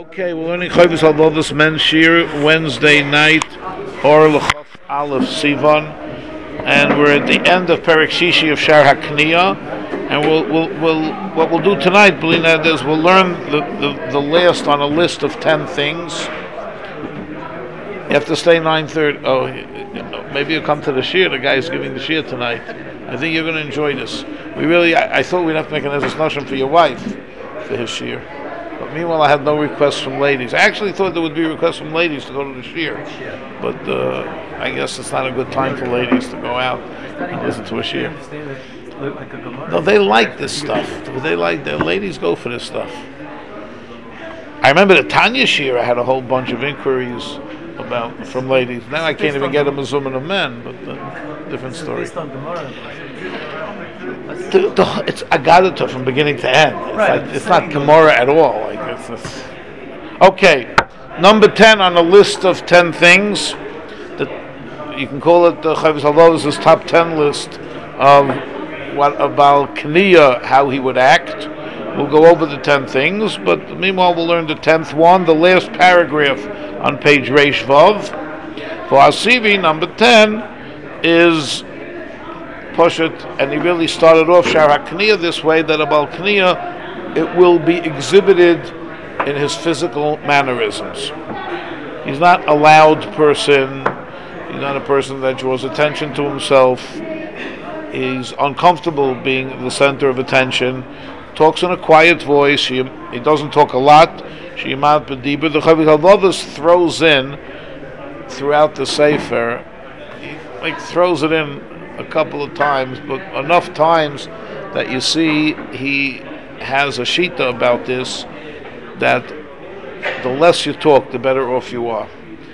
Okay, we're learning Chovos Halvavos Men's Shir Wednesday night, Or L'Chaf Aleph Sivan, and we're at the end of Perek Shishi of Shar HaKniya, and what we'll do tonight, Belina, is we'll learn the last on a list of 10 things. You have to stay 9:30. Oh, maybe you'll come to the Shir. The guy's giving the Shir tonight. I think you're going to enjoy this. I thought we'd have to make an Ezras Nashim for your wife for his Shir. But meanwhile, I had no requests from ladies. I actually thought there would be requests from ladies to go to the Shir. But I guess it's not a good time for ladies to go out and listen to a Shir. No, they like this stuff. The ladies go for this stuff. I remember the Tanya Shir, I had a whole bunch of inquiries from ladies. Now I can't even get a Mezumah of men, but different story. It's Agadata from beginning to end. It's not Gemara at all. Okay, number 10 on the list of 10 things. That you can call it the Chovos Halvavos' top 10 list of what about Kniya, how he would act. We'll go over the 10 things, but meanwhile we'll learn the 10th one, the last paragraph on page Reish Vav. For Asivi, number 10 is Poshet, and he really started off Shar HaKniya this way, that about Kniya, it will be exhibited in his physical mannerisms. He's not a loud person, he's not a person that draws attention to himself, he's uncomfortable being the center of attention, talks in a quiet voice, he doesn't talk a lot. Shimat B'Dibur, the Chovos Halvavos throws in throughout the Sefer, he throws it in a couple of times, but enough times that you see he has a shita about this, that the less you talk, the better off you are.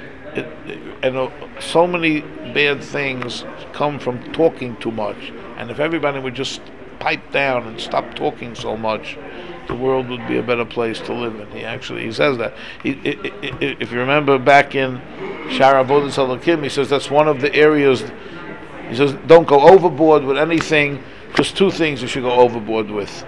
So many bad things come from talking too much, and if everybody would just pipe down and stop talking so much, the world would be a better place to live in. He says that. If you remember back in Shar Avodas Halakim, he says that's one of the areas. He says don't go overboard with anything. Just two things you should go overboard with.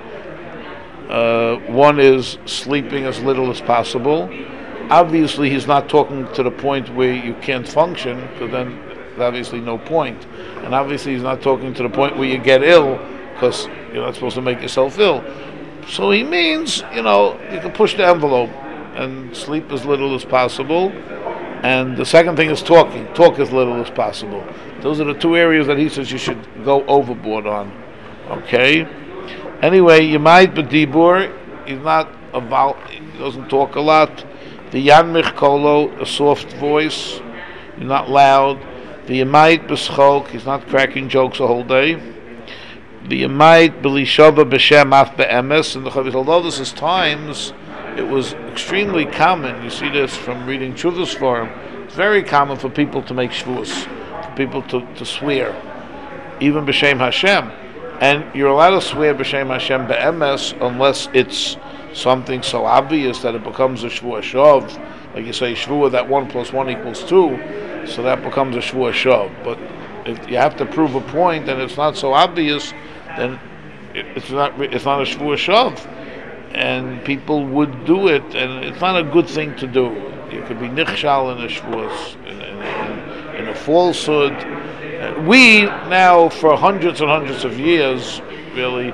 One is sleeping as little as possible. Obviously, he's not talking to the point where you can't function, because then there's obviously no point. And obviously, he's not talking to the point where you get ill, because you're not supposed to make yourself ill. So he means, you can push the envelope and sleep as little as possible. And the second thing is talking. Talk as little as possible. Those are the two areas that he says you should go overboard on. Okay? Anyway, Yemait B'Dibur, he's not he doesn't talk a lot. The Yanmich Kolo, a soft voice. He's not loud. The Yemait B'Schok, he's not cracking jokes the whole day. The Yemait B'Lishava B'Shem Af Be'emes, in the Chovos Halvavos' times, it was extremely common. You see this from reading Chuvas for him. It's very common for people to make shvuos, for people to swear, even b'shem Hashem. And you're allowed to swear b'shem Hashem be'emes unless it's something so obvious that it becomes a shvuah shov. Like you say, shvuah that 1 + 1 = 2, so that becomes a shvuah shov. But if you have to prove a point and it's not so obvious, then it's not a shvuah shov. And people would do it, and it's not a good thing to do. You could be nichshal in a shvuos, in a falsehood. We now, for hundreds and hundreds of years, really,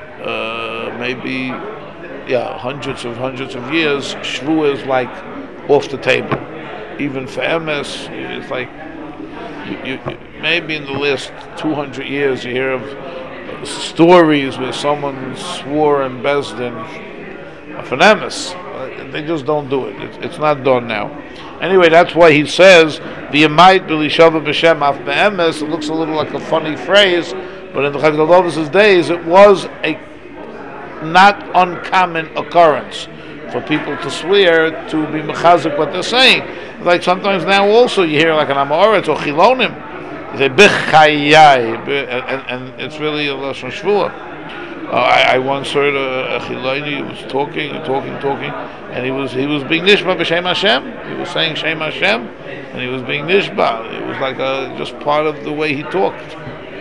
hundreds of years, shvuah is like off the table. Even for emes, it's like you maybe in the last 200 years you hear of stories where someone swore in Bezdin for emes. They just don't do it. It's not done now. Anyway, that's why he says the Yemait B'Lishava B'Shem Af Be'emes. It looks a little like a funny phrase, but in the Chovos Halvavos' days, it was a not uncommon occurrence for people to swear to be mechazik what they're saying. Like sometimes now also you hear like an Amoritz or Chilonim, they say B'chayai, and it's really a Lashon Shvuah. I once heard a Chiloni who was talking, and he was being nishba b'Shem Hashem. He was saying Shem Hashem, and he was being nishba. It was like just part of the way he talked.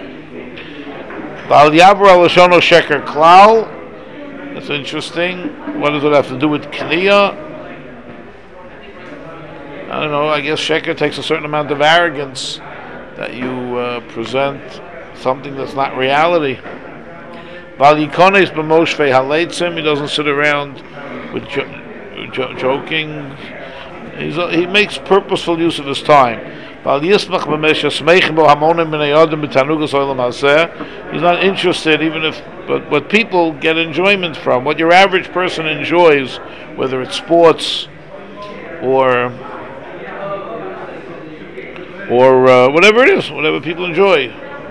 Bal Yavra Lashono Sheker Klal. That's interesting. What does it have to do with Kniya? I don't know. I guess sheker takes a certain amount of arrogance that you present something that's not reality. He doesn't sit around with joking. He makes purposeful use of his time. He's not interested, even if but what people get enjoyment from, what your average person enjoys, whether it's sports or whatever it is, whatever people enjoy.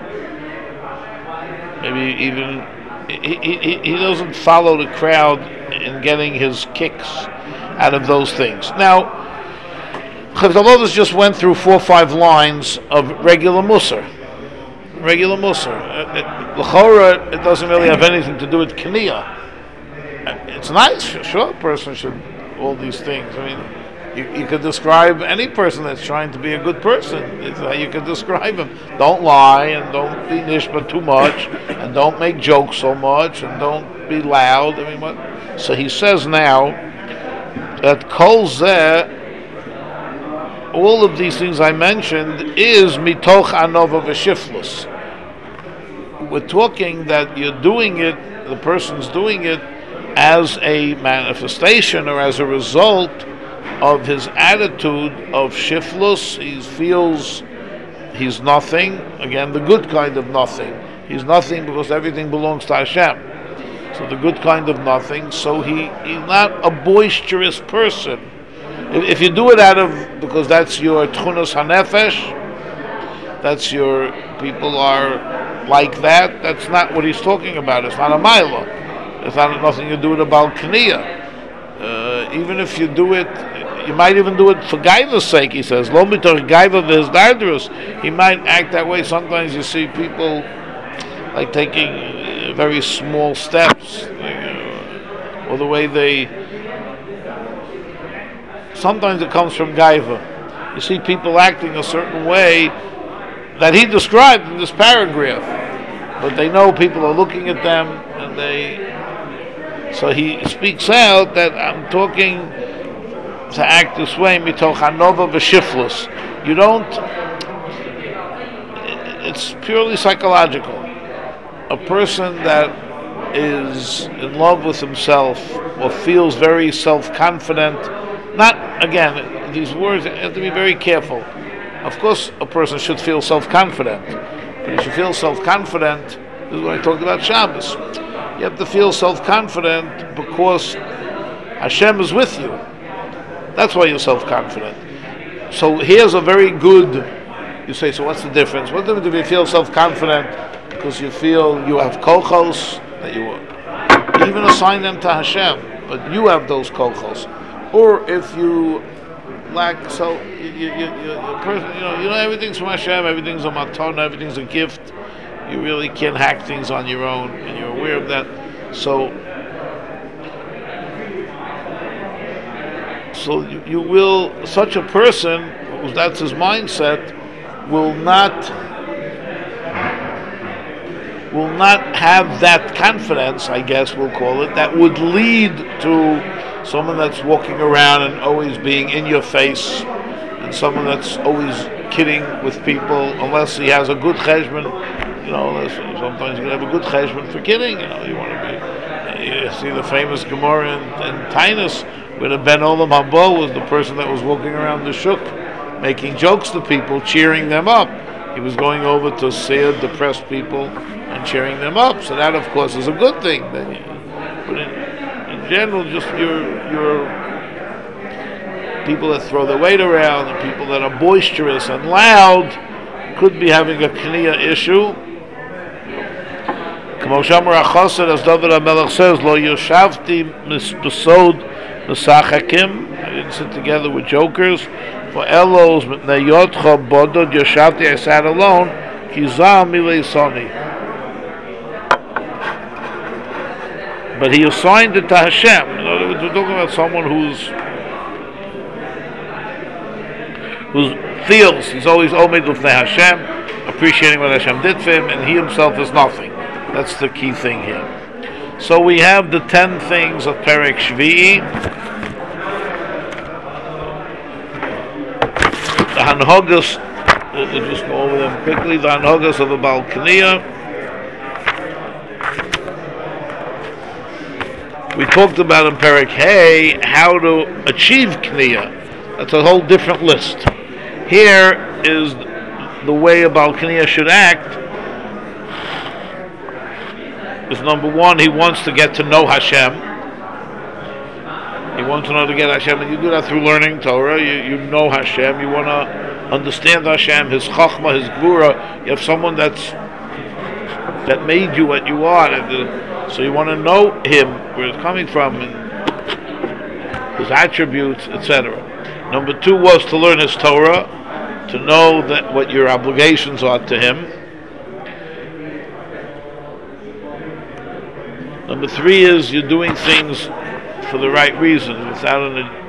Maybe even he doesn't follow the crowd in getting his kicks out of those things. Now, Chavdalovis just went through 4 or 5 lines of regular Musar. Regular Musar. L'chora, it doesn't really have anything to do with Kniya. It's nice, sure, a person should, all these things. I mean, you could describe any person that's trying to be a good person. It's how you could describe him. Don't lie, and don't be nishma too much, and don't make jokes so much, and don't be loud. I mean, what? So he says now that kol zeh, all of these things I mentioned, is mitoch anova v'shiflus. We're talking that you're doing it, the person's doing it as a manifestation or as a result of his attitude of shiflus. He feels he's nothing. Again, the good kind of nothing. He's nothing because everything belongs to Hashem. So the good kind of nothing. So he's not a boisterous person. If you do it because that's your tchunas hanefesh, that's your people are like that. That's not what he's talking about. It's not a maila. It's not nothing to do with a balkaniya. Even if you do it, you might even do it for gaiva's sake. He says, "Lo mitor gaiva v'hizdarderus." He might act that way. Sometimes you see people like taking very small steps, or the way they. Sometimes it comes from gaiva. You see people acting a certain way that he described in this paragraph, but they know people are looking at them, and so he speaks out that I'm talking to act this way, mitoch hanova v'shiflus. You don't. It's purely psychological. A person that is in love with himself or feels very self-confident. Not again. These words, you have to be very careful. Of course, a person should feel self-confident, but you should feel self-confident. This is what I talked about Shabbos. You have to feel self-confident because Hashem is with you. That's why you're self-confident. So here's a very good. You say, so what's the difference? What's the difference if you feel self-confident because you feel you have kochos that you even assign them to Hashem, but you have those kochos, or if you lack, so you know everything's from Hashem, everything's a matana, everything's a gift. You really can't hack things on your own, and you're aware of that. So you will, such a person, that's his mindset, will not have that confidence, I guess we'll call it, that would lead to someone that's walking around and always being in your face, and someone that's always kidding with people, unless he has a good cheshbon. Sometimes you can have a good cheshbon for kidding. You want to be. You see the famous Gemara in Tainus, where the Ben Olam Haba was the person that was walking around the shuk, making jokes to people, cheering them up. He was going over to see depressed people and cheering them up. So that, of course, is a good thing. But in general, just your people that throw their weight around, and people that are boisterous and loud, could be having a kniya issue. As David HaMelech says, Lo yoshavti besod mesachakim. I didn't sit together with jokers. For elos neyotcha bodod yoshavti. I sat alone. Kizah milei soni. But he assigned it to Hashem. In other words, we're talking about someone who feels he's always omed with Hashem, appreciating what Hashem did for him, and he himself is nothing. That's the key thing here. So we have the 10 things of Perek Shvi'i. Hanhogas, we'll just go over them quickly. The Hanhogas of a Baal Kniya. We talked about in Perek Hey how to achieve Kniya. That's a whole different list. Here is the way a Baal Kniya should act. Is number one, he wants to get to know Hashem. He wants to know to get Hashem, and you do that through learning Torah. You know Hashem. You want to understand Hashem, His Chachma, His Gvura. You have someone that made you what you are, so you want to know Him, where it's coming from, and His attributes, etc. Number two was to learn His Torah, to know that what your obligations are to Him. Number three is you're doing things for the right reason, without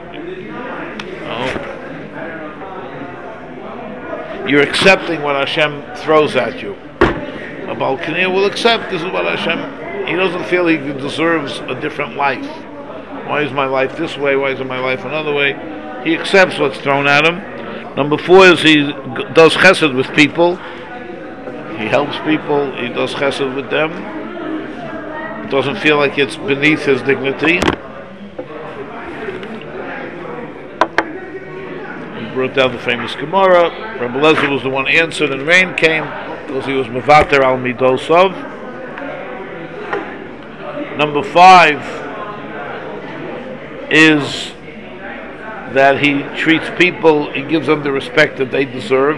you're accepting what Hashem throws at you. A Baal Kniya will accept this is what Hashem. He doesn't feel he deserves a different life. Why is my life this way? Why isn't my life another way? He accepts what's thrown at him. Number four is he does chesed with people. He helps people. He does chesed with them. It doesn't feel like it's beneath his dignity. He brought down the famous Gemara. Rabbi Lezer was the one answered, and rain came because he was mevater al midosov. Number five is that he treats people, he gives them the respect that they deserve.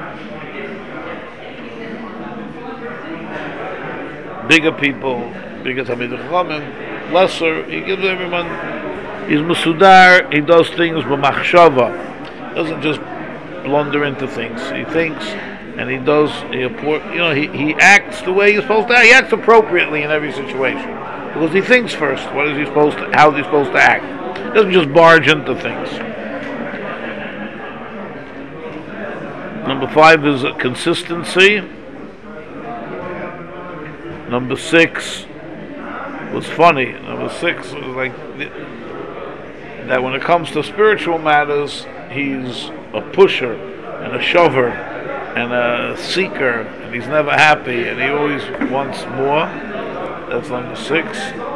Bigger people, bigger Talmidei Chachamim, lesser, he gives everyone, he's Masudar, he does things b'machshava, doesn't just blunder into things. He thinks, and he does, he acts the way he's supposed to act. He acts appropriately in every situation, because he thinks first, how is he supposed to act? He doesn't just barge into things. Number five is consistency. Number six was funny. Number six was like that when it comes to spiritual matters, he's a pusher and a shover and a seeker, and he's never happy, and he always wants more. That's number six.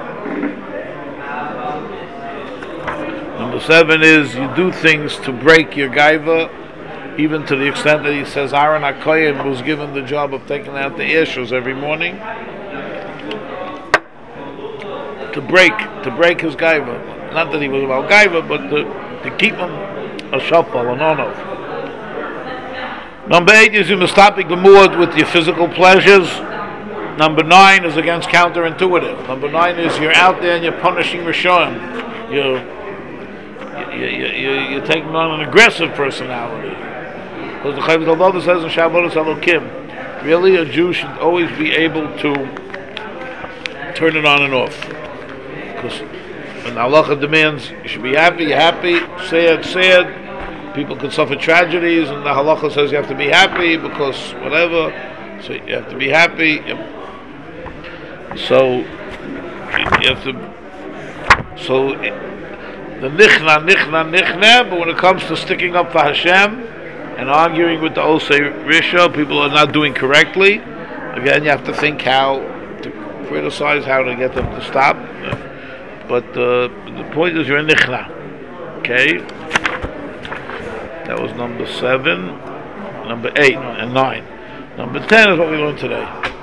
Number seven is you do things to break your gaiva, even to the extent that he says Aaron HaKohen was given the job of taking out the issues every morning. To break his gaiva. Not that he was about gaiva, but to keep him a shafal, an onof. Number 8 is you must stop being moored with your physical pleasures. Number 9 is against counterintuitive. Number 9 is you're out there and you're punishing Rishon. You're taking on an aggressive personality. Because the Chovos HaLevavos says in Shabbat Elokim, really a Jew should always be able to turn it on and off. Because when the halacha demands you should be happy, you're happy, sad. People can suffer tragedies, and the halacha says you have to be happy because whatever. So you have to be happy. So you have to. So the nichna. But when it comes to sticking up for Hashem and arguing with the Osei Risha, people are not doing correctly. Again, you have to think how to criticize, how to get them to stop. But the point is you're in nichna. Okay? That was number 7, number 8, and 9. Number 10 is what we learned today.